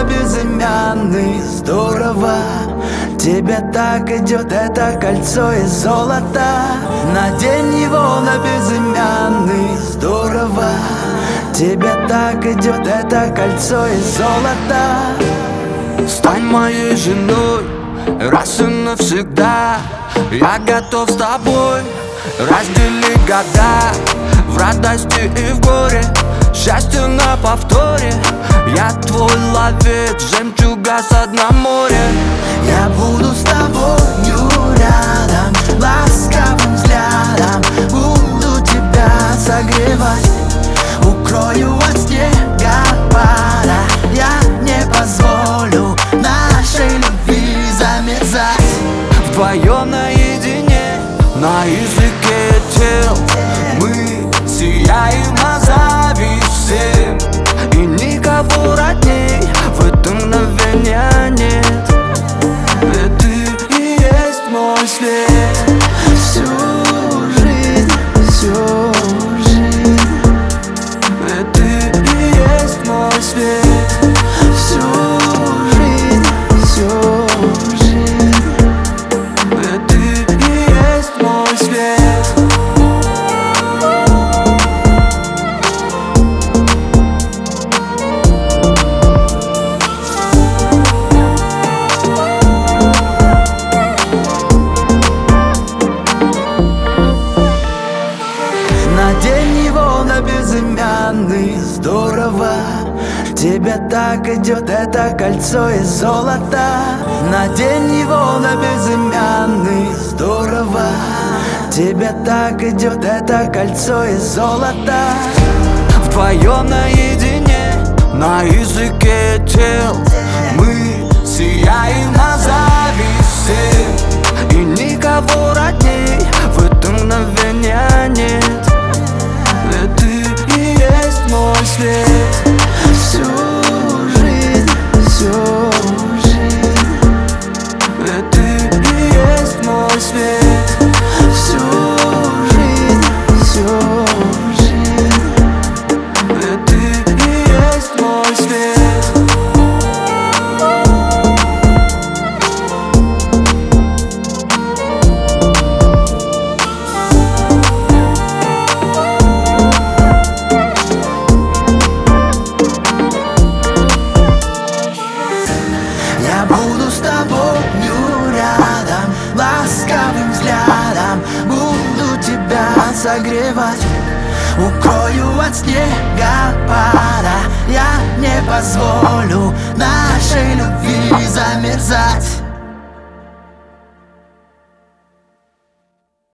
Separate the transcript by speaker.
Speaker 1: безымянный, здорово. Тебе так идет это кольцо из золота. Надень его на безымянный, здорово. Тебе так идет это кольцо из золота.
Speaker 2: Стань моей женой раз и навсегда. Я готов с тобой разделить года, в радости и в горе, счастье на повторе. Я твой ловец, жемчуга со дна моря.
Speaker 1: Я буду с тобою рядом, ласковым взглядом буду тебя согревать. Укрою от снега пара, я не позволю нашей любви замерзать.
Speaker 2: Вдвоем наедине, на языке тел, мы сияем, а зависим. И никого родней в это мгновение нет. Ведь ты и есть мой свет.
Speaker 1: Всю жизнь, всю жизнь.
Speaker 2: Ведь ты и есть мой свет.
Speaker 1: Всю жизнь, всю жизнь.
Speaker 2: Ведь ты и есть мой свет.
Speaker 1: Надень его на безымянный, здорово. Тебе так идет это кольцо из золота. Надень его на безымянный, здорово. Тебе так идет это кольцо из золота.
Speaker 2: Вдвоем наедине, на языке тел, мы сияем, а зависим. И никого родней в это мгновение нет. Ведь ты и есть мой свет.
Speaker 1: Всю жизнь, всю жизнь.
Speaker 2: Ведь ты и есть мой свет.
Speaker 1: Всю жизнь, всю жизнь.
Speaker 2: Ведь ты и есть мой свет.
Speaker 1: Я буду с тобою рядом, ласковым взглядом буду тебя согревать. Укрою от снега пара, я не позволю нашей любви замерзать.